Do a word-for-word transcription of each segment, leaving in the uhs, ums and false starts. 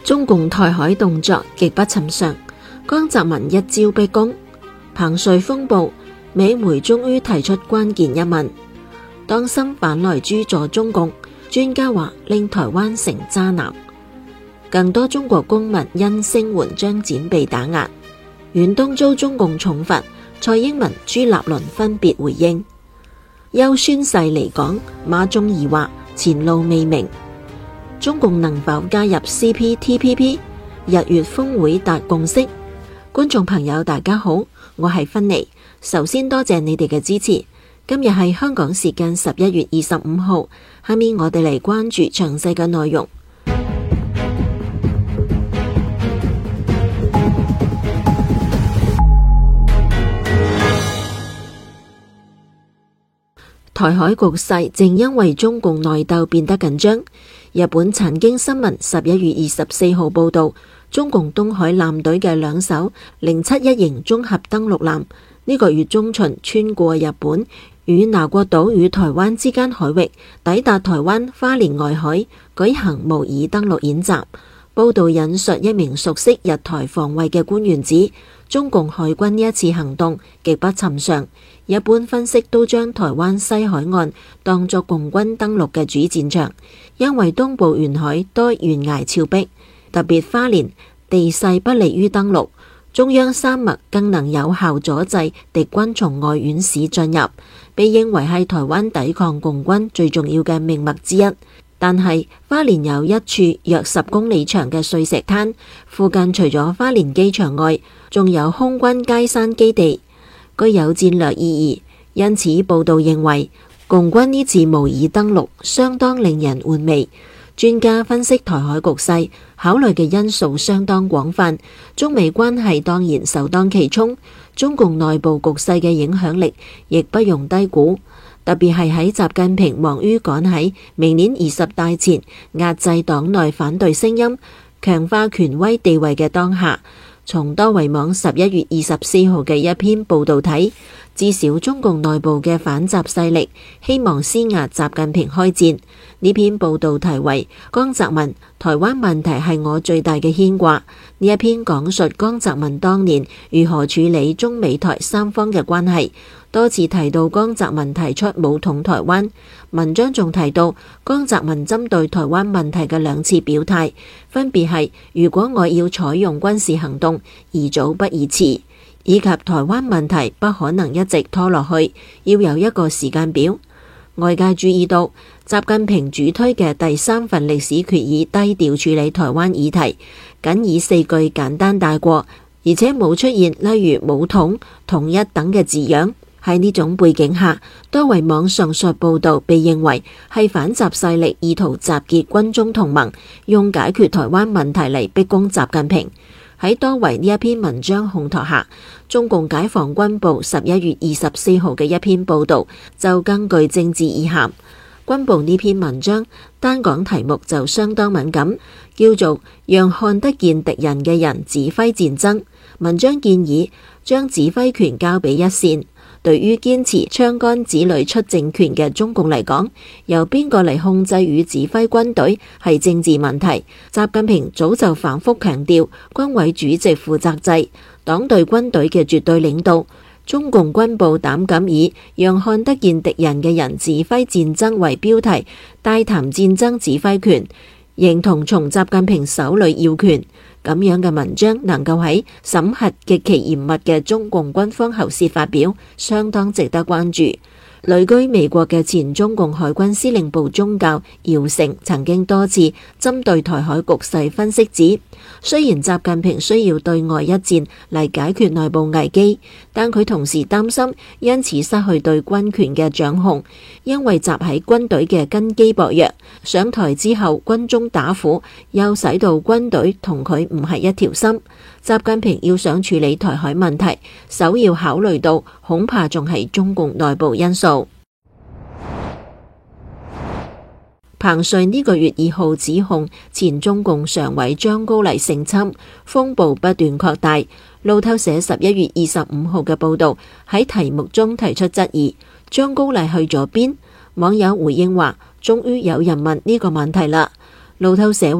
中共台海動作極不尋常，江澤民一招逼宮，彭帥風暴，美媒終於提出關鍵一問：當心反來諸助中共，專家話令台灣成渣男。更多中國公民因聲援張展被打壓，遠東遭中共重罰，蔡英文、朱立倫分別回應。休宣誓離港，馬仲儀話前路未明。中共能否加入 C P T P P？ 日月峰會達共識。觀眾朋友大家好，我係芬妮。首先多謝你哋嘅支持。今日係香港時間十一月二十五號，下面我哋嚟關注詳細嘅內容。台海局勢正因為中共內鬥變得緊張。日本產經新聞十一月二十四號報道，中共東海艦隊嘅兩艘零七一型綜合登陸艦呢個月中旬穿過日本與拿國島與台灣之間海域，抵達台灣花蓮外海，舉行模擬登陸演習。報道引述一名熟悉日台防衛嘅官員指，中共海軍呢一次行動極不尋常。一般分析都將台灣西海岸當作共軍登陸嘅主戰場，因為東部沿海多懸崖峭壁，特別花蓮地勢不利於登陸，中央山脈更能有效阻滯敵軍從外縣市進入，被認為係台灣抵抗共軍最重要嘅命脈之一。但係花蓮有一處約十公里長嘅碎石灘，附近除咗花蓮機場外，仲有空軍佳山基地，具有戰略意義。因此報道認為，共軍呢次模擬登陸相當令人玩味。專家分析台海局勢，考慮嘅因素相當廣泛，中美關係當然首當其衝，中共內部局勢嘅影響力亦不容低估。特別係喺習近平忙於趕喺明年二十大前壓制黨內反對聲音、強化權威地位嘅當下，從多維網十一月二十四號嘅一篇報道睇，至少中共內部嘅反習勢力希望施壓習近平開戰。呢篇報道題為江澤民，台灣問題係我最大嘅牽掛。呢一篇講述江澤民當年如何處理中美台三方嘅關係，多次提到江澤民提出武統台灣。文章仲提到江澤民針對台灣問題嘅兩次表態，分別係如果我要採用軍事行動，宜早不宜遲，以及台灣問題不可能一直拖落去，要有一個時間表。外界注意到習近平主推嘅第三份歷史決議低調處理台灣議題，僅以四句簡單帶過，而且冇出現例如武統、統一等嘅字樣。喺呢種背景下，多維網上述報道被認為係反習勢力意圖集結軍中同盟，用解決台灣問題嚟逼宮習近平。喺多維呢一篇文章烘托下，中共解放軍部十一月二十四號嘅一篇報道就更具政治意涵。軍部呢篇文章單講題目就相當敏感，叫做讓看得見敵人嘅人指揮戰爭。文章建議將指揮權交俾一線。對於堅持槍桿子裏出政權嘅中共嚟講，由邊個嚟控制與指揮軍隊係政治問題。習近平早就反覆強調軍委主席負責制，黨對軍隊嘅絕對領導。中共軍部膽敢以讓看得見敵人嘅人指揮戰爭為標題，大談戰爭指揮權，認同從習近平手裏要權。咁樣嘅文章能夠喺審核極其嚴密嘅中共軍方喉舌發表，相當值得關注。旅居美國嘅前中共海軍司令部中校姚成曾經多次針對台海局勢分析指，雖然習近平需要對外一戰嚟解決內部危機，但佢同時擔心因此失去對軍權嘅掌控，因為習喺軍隊嘅根基薄弱，上台之後軍中打虎，又使到軍隊同佢唔係一條心。習近平要想處理台海問題，首要考慮到恐怕仲係中共內部因素。彭帥呢個月二號指控前中共常委張高麗性侵，風暴不斷擴大。路透社十一月二十五號嘅報道喺題目中提出質疑：張高麗去咗邊？網友回應話：終於有人問呢個問題啦。路透社話，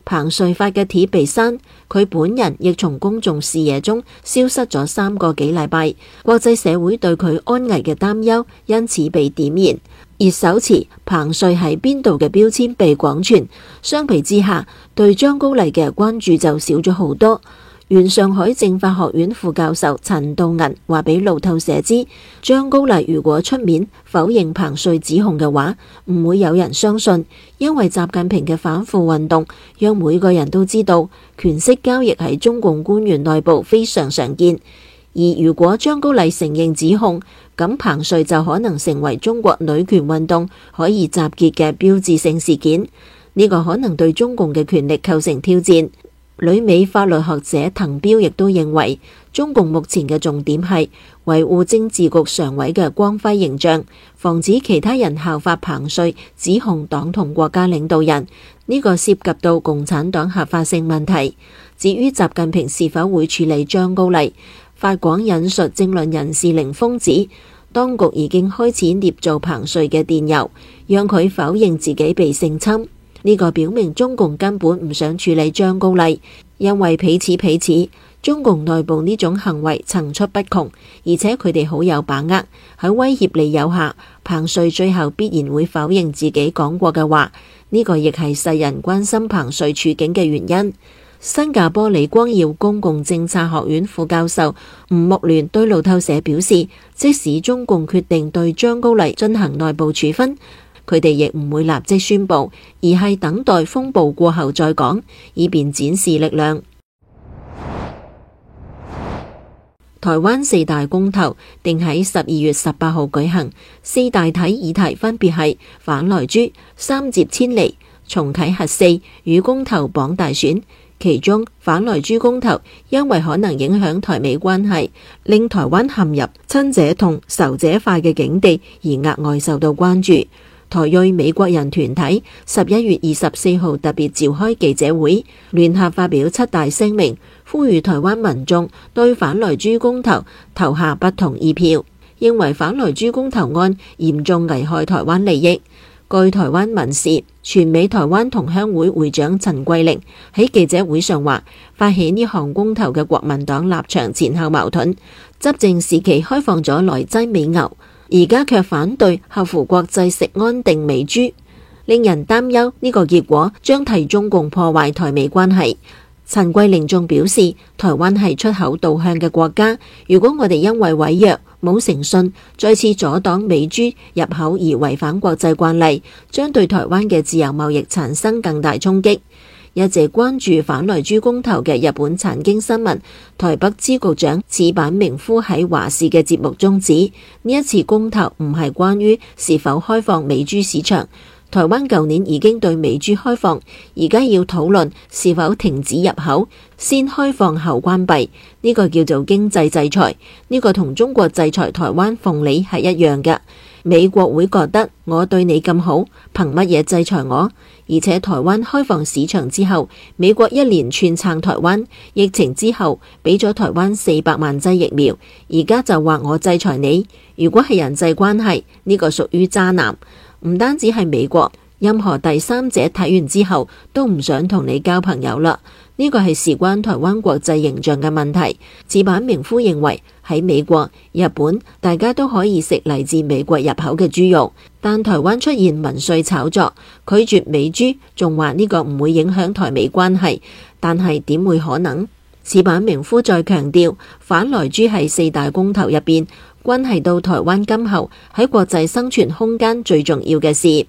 彭帥發嘅帖被刪，佢本人亦從公眾視野中消失咗三個幾禮拜，國際社會對佢安危嘅擔憂因此被點燃。熱手持彭帥喺邊度嘅標籤被廣傳，相比之下，對張高麗嘅關注就少咗好多。原上海政法學院副教授陳道銀話俾路透社知，張高麗如果出面否認彭帥指控嘅話，唔會有人相信，因為習近平嘅反腐運動讓每個人都知道權色交易喺中共官員內部非常常見。而如果張高麗承認指控，咁彭帥就可能成為中國女權運動可以集結嘅標誌性事件，呢個可能對中共嘅權力構成挑戰。旅美法律學者滕彪亦都認為，中共目前嘅重點係維護政治局常委嘅光輝形象，防止其他人效法彭帥指控黨同國家領導人，呢個涉及到共產黨合法性問題。至於習近平是否會處理張高麗，法廣引述政論人士凌峰指，當局已經開始捏造彭帥嘅電郵，讓佢否認自己被性侵。呢個表明中共根本唔想處理張高麗，因為彼此彼此，中共內部呢種行為層出不窮，而且佢哋好有把握。喺威脅利誘下，彭帥最後必然會否認自己講過嘅話。呢個亦係世人關心彭帥處境嘅原因。新加坡李光耀公共政策學院副教授吳木聯對路透社表示，即使中共決定對張高麗進行內部處分，佢哋亦唔會立即宣佈，而係等待風暴過後再講，以便展示力量。台灣四大公投定喺十二月十八號舉行，四大體議題分別係反萊豬、三接遷離、重啟核四與公投綁大選。其中反萊豬公投因為可能影響台美關係，令台灣陷入親者痛仇者快嘅境地，而額外受到關注。台裔美國人團體十一月二十四號特別召開記者會，聯合發表七大聲明，呼籲台灣民眾對反萊豬公投投下不同意票，認為反萊豬公投案嚴重危害台灣利益。據台灣民視，全美台灣同鄉會會長陳桂玲喺記者會上話，發起呢項公投嘅國民黨立場前後矛盾，執政時期開放咗來齋美牛，而家卻反對合乎國際食安定美豬，令人擔憂呢個結果將替中共破壞台美關係。陳桂玲仲表示，台灣係出口導向嘅國家，如果我哋因為違約冇誠信，再次阻擋美豬入口而違反國際慣例，將對台灣嘅自由貿易產生更大衝擊。一直關注反萊豬公投嘅日本產經新聞台北支局長矢板明夫喺華視嘅節目中指，呢一次公投唔係關於是否開放美豬市場。台灣舊年已經對美豬開放，而家要討論是否停止入口，先開放後關閉，呢個叫做經濟制裁，呢個同中國制裁台灣鳳梨係一樣嘅。美國會覺得我對你咁好，憑乜嘢制裁我？而且台灣開放市場之後，美國一連串撐台灣，疫情之後俾咗台灣四百萬劑疫苗，而家就話我制裁你。如果係人際關係，呢個屬於渣男。唔單止係美國，任何第三者睇完之後都唔想同你交朋友啦。呢個係事關台灣國際形象嘅問題。矢板明夫認為喺美國、日本，大家都可以食嚟自美國入口嘅豬肉，但台灣出現民粹炒作，拒絕美豬，仲話呢個唔會影響台美關係，但係點會可能？矢板明夫再強調，反萊豬係四大公投入邊關係到台灣今後喺國際生存空間最重要嘅事。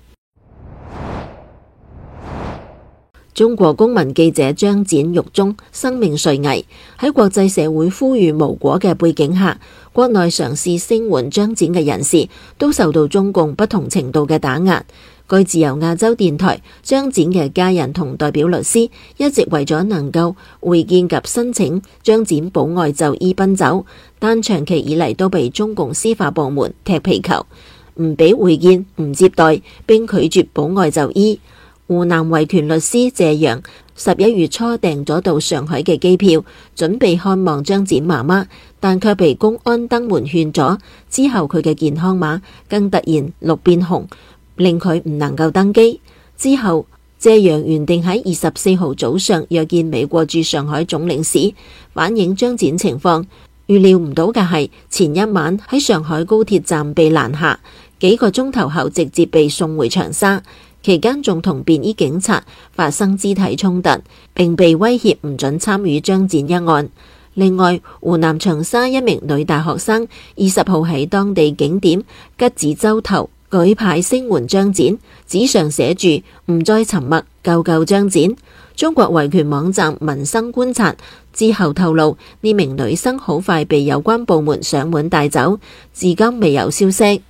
中國公民記者張展獄中生命垂危，喺國際社會呼籲無果嘅背景下，國內嘗試聲援張展嘅人士都受到中共不同程度嘅打壓。據自由亞洲電台，張展嘅家人同代表律師一直為咗能夠會見及申請張展保外就醫奔走，但長期以嚟都被中共司法部門踢皮球，唔俾會見、唔接待，並拒絕保外就醫。湖南維權律師謝陽十一月初訂咗到上海嘅機票，準備看望張展媽媽，但卻被公安登門勸阻。之後佢嘅健康碼更突然綠變紅，令佢唔能夠登機。之後謝陽原定喺二十四號早上約見美國駐上海總領事，反映張展情況。預料唔到嘅係，前一晚喺上海高鐵站被攔下，幾個鐘頭後直接被送回長沙，期間仲同便衣警察發生肢體衝突，並被威脅唔准參與張展一案。另外，湖南長沙一名女大學生二十號喺當地景點吉子洲頭舉牌聲援張展，紙上寫住唔再沉默，救救張展。中國維權網站民生觀察之後透露，呢名女生好快被有關部門上門帶走，至今未有消息。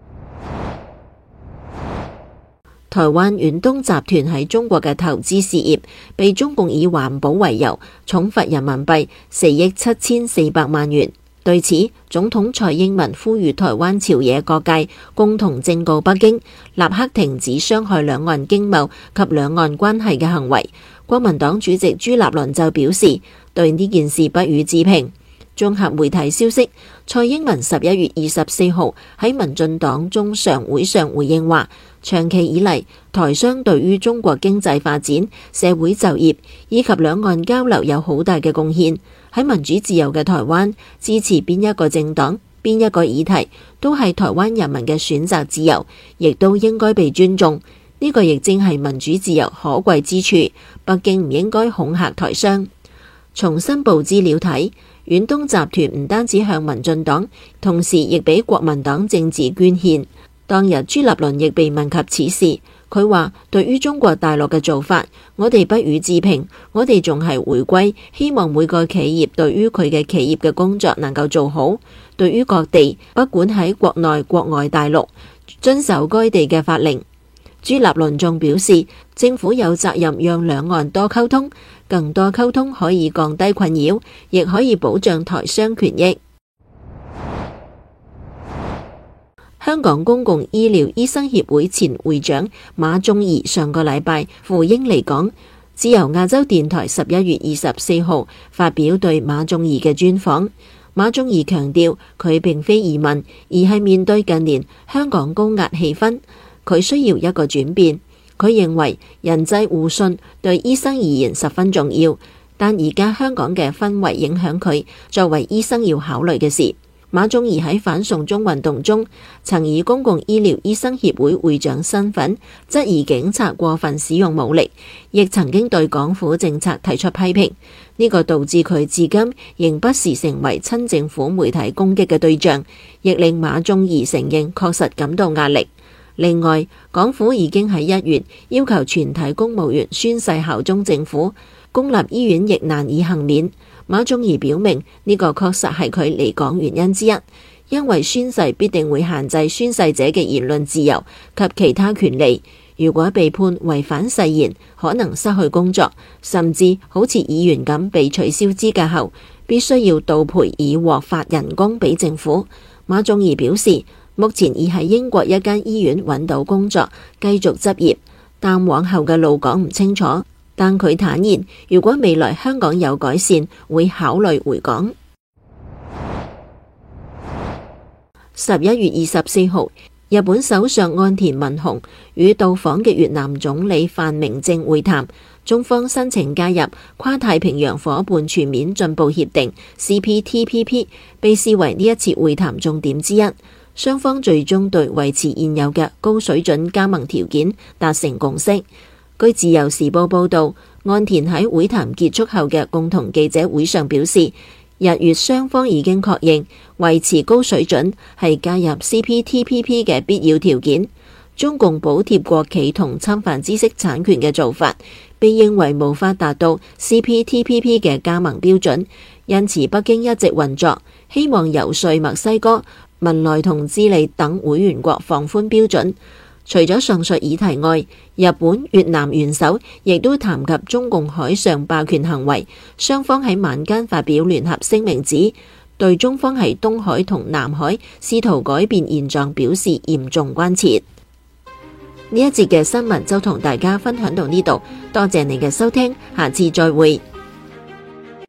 台灣遠東集團喺中國嘅投資事業被中共以環保為由重罰人民幣四億七千四百萬元。對此，總統蔡英文呼籲台灣朝野各界共同正告北京，立刻停止傷害兩岸經貿及兩岸關係嘅行為。國民黨主席朱立倫就表示，對呢件事不予置評。綜合媒體消息，蔡英文十一月二十四號喺民進黨中常會上回應話，長期以嚟，台商對於中國經濟發展、社會就業以及兩岸交流有好大嘅貢獻。喺民主自由嘅台灣，支持邊一個政黨、邊一個議題，都係台灣人民嘅選擇自由，亦都應該被尊重。呢個亦正係民主自由可貴之處。北京唔應該恐嚇台商。從申報資料睇，遠東集團唔單止向民進黨，同時亦俾國民黨政治捐獻。當日朱立倫亦被問及此事，佢話對於中國大陸嘅做法，我哋不予置評，我哋仲係回歸，希望每個企業對於佢嘅企業嘅工作能夠做好。對於各地，不管喺國內國外大陸，遵守該地嘅法令。朱立倫仲表示，政府有責任讓兩岸多溝通，更多溝通可以降低困擾，亦可以保障台商權益。香港公共醫療醫生協會前會長馬仲儀上個禮拜赴英嚟港，自由亞洲電台十一月二十四號發表對馬仲儀嘅專訪。馬仲儀強調，佢並非移民，而係面對近年香港高壓氣氛，佢需要一個轉變。佢認為人際互信對醫生而言十分重要，但而家香港嘅氛圍影響佢作為醫生要考慮嘅事。馬仲儀喺反送中運動中，曾以公共醫療醫生協會會長身份質疑警察過分使用武力，亦曾經對港府政策提出批評。呢個導致佢至今仍不時成為親政府媒體攻擊嘅對象，亦令馬仲儀承認確實感到壓力。另外，港府已經喺一月要求全體公務員宣誓效忠政府，公立醫院亦難以幸免。馬仲儀表明，呢個確實係佢離港原因之一，因為宣誓必定會限制宣誓者嘅言論自由及其他權利。如果被判違反誓言，可能失去工作，甚至好似議員咁被取消資格後，必須要倒賠以獲發人工俾政府。馬仲儀表示，目前已喺英國一間醫院揾到工作，繼續執業，但往後嘅路講唔清楚。但佢坦言，如果未來香港有改善，會考慮回港。十一月二十四號，日本首相岸田文雄與到訪嘅越南總理范明政會談，中方申請加入跨太平洋夥伴全面進步協定 C P T P P， 被視為呢一次會談重點之一。雙方最終對維持現有嘅高水準加盟條件達成共識。據自由時報報道，岸田喺會談結束後嘅共同記者會上表示，日越雙方已經確認維持高水準係加入 C P T P P 嘅必要條件。中共補貼國企同侵犯知識產權嘅做法，被認為無法達到 C P T P P 嘅加盟標準，因此北京一直運作，希望游說墨西哥、文萊同智利等會員國放寬標準。除咗上述議題外，日本、越南元首亦都談及中共海上霸權行為，雙方喺晚間發表聯合聲明指，對中方喺東海同南海試圖改變現狀表示嚴重關切。呢一節嘅新聞就同大家分享到呢度，多謝你嘅收聽，下次再會。